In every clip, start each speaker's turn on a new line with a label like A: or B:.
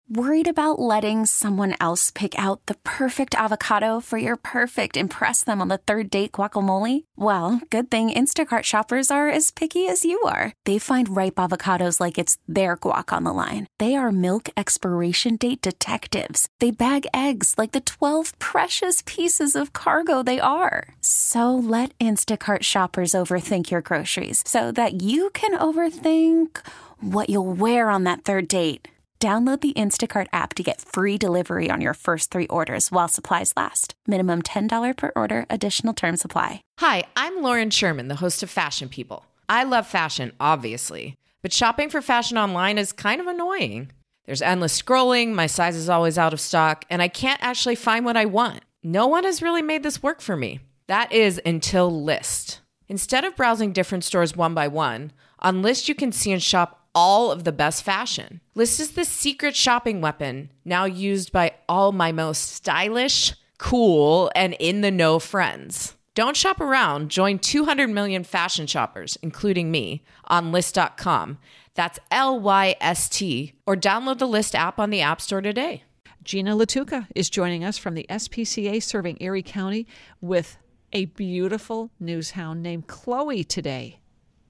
A: Worried about letting someone else pick out the perfect avocado for your perfect impress them on the third date guacamole? Well, good thing Instacart shoppers are as picky as you are. They find ripe avocados like it's their guac on the line. They are milk expiration date detectives. They bag eggs like the 12 precious pieces of cargo they are. So let Instacart shoppers overthink your groceries so that you can overthink what you'll wear on that third date. Download the Instacart app to get free delivery on your first 3 orders while supplies last. Minimum $10 per order. Additional terms apply.
B: Hi, I'm Lauren Sherman, the host of Fashion People. I love fashion, obviously, but shopping for fashion online is kind of annoying. There's endless scrolling, my size is always out of stock, and I can't actually find what I want. No one has really made this work for me. That is until Lyst. Instead of browsing different stores one by one, on Lyst you can see and shop all of the best fashion. Lyst is the secret shopping weapon now used by all my most stylish, cool, and in-the-know friends. Don't shop around. Join 200 million fashion shoppers, including me, on Lyst.com. That's Lyst, or download the Lyst app on the App Store today.
C: Gina Latuca is joining us from the SPCA serving Erie County with a beautiful newshound named Chloe today.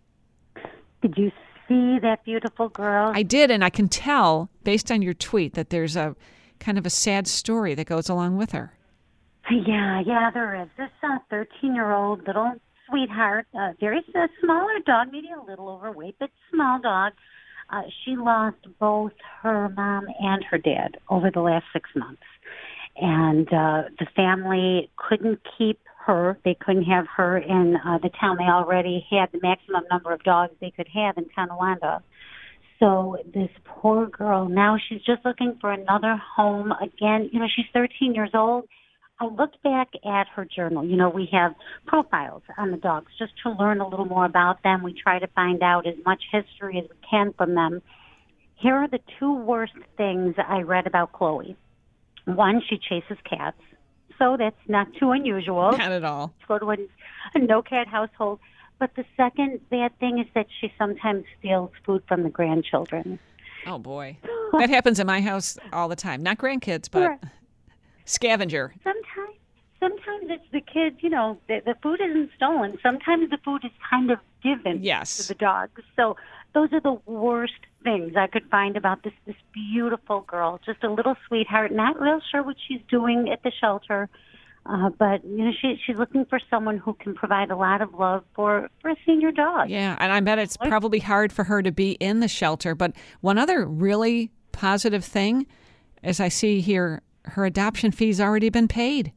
D: Did you see that beautiful girl?
C: I did, and I can tell, based on your tweet, that there's a kind of a sad story that goes along with her.
D: Yeah, there is. This 13-year-old little sweetheart, very smaller dog, maybe a little overweight, but small dog. She lost both her mom and her dad over the last 6 months. And the family couldn't keep her. They couldn't have her in the town. They already had the maximum number of dogs they could have in Tonawanda. So this poor girl, now she's just looking for another home again. You know, she's 13 years old. I looked back at her journal. You know, we have profiles on the dogs just to learn a little more about them. We try to find out as much history as we can from them. Here are the 2 worst things I read about Chloe. One, she chases cats. So that's not too unusual.
C: Not at all.
D: To go to a no-cat household. But the second bad thing is that she sometimes steals food from the grandchildren.
C: Oh, boy. That happens in my house all the time. Not grandkids, but
D: Sure.
C: Scavenger.
D: Sometimes it's the kids, you know, the food isn't stolen. Sometimes the food is kind of given to the dogs. So those are the worst things I could find about this beautiful girl. Just a little sweetheart, not real sure what she's doing at the shelter. But, you know, she's looking for someone who can provide a lot of love for a senior dog.
C: Yeah, and I bet it's probably hard for her to be in the shelter. But one other really positive thing, as I see here, her adoption fee's already been paid.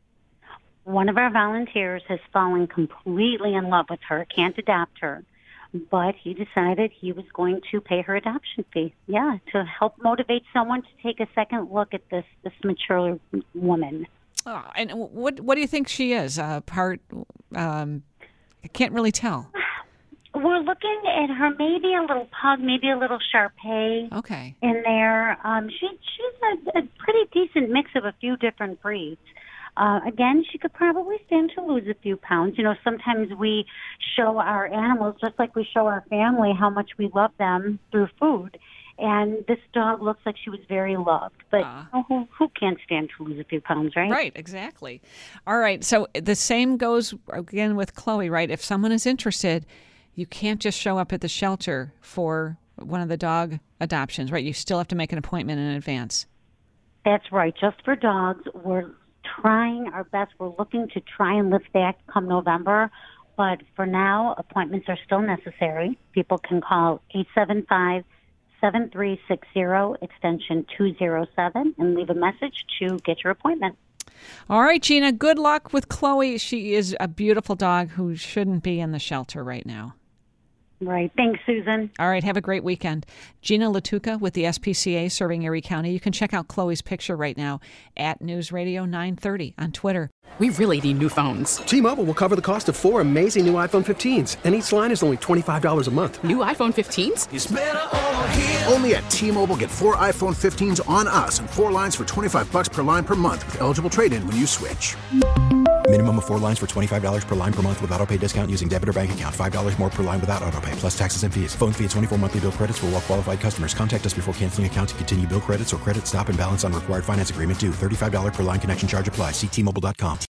D: One of our volunteers has fallen completely in love with her, can't adopt her, but he decided he was going to pay her adoption fee. Yeah, to help motivate someone to take a second look at this mature woman.
C: Oh, and what do you think she is? I can't really tell.
D: We're looking at her, maybe a little pug, maybe a little Shar-Pei.
C: Okay.
D: In there. She's a pretty decent mix of a few different breeds. Again, she could probably stand to lose a few pounds. You know, sometimes we show our animals, just like we show our family, how much we love them through food. And this dog looks like she was very loved. But who can't stand to lose a few pounds, right?
C: Right, exactly. All right, so the same goes, again, with Chloe, right? If someone is interested, you can't just show up at the shelter for one of the dog adoptions, right? You still have to make an appointment in advance.
D: That's right. Just for dogs, we're trying our best. We're looking to try and lift that come November. But for now, appointments are still necessary. People can call 875-7360, extension 207, and leave a message to get your appointment.
C: All right, Gina, good luck with Chloe. She is a beautiful dog who shouldn't be in the shelter right now.
D: Right. Thanks, Susan.
C: All right. Have a great weekend. Gina Latuca with the SPCA serving Erie County. You can check out Chloe's picture right now at News Radio 930 on Twitter.
E: We really need new phones.
F: T-Mobile will cover the cost of 4 amazing new iPhone 15s, and each line is only $25 a month.
E: New iPhone 15s?
G: It's better over here. Only at T-Mobile, get 4 iPhone 15s on us and 4 lines for $25 per line per month with eligible trade-in when you switch.
H: Minimum of 4 lines for $25 per line per month with autopay discount using debit or bank account. $5 more per line without autopay, plus taxes and fees. Phone fee at 24 monthly bill credits for well qualified customers. Contact us before canceling account to continue bill credits or credit stop and balance on required finance agreement due. $35 per line connection charge applies. See T-Mobile.com.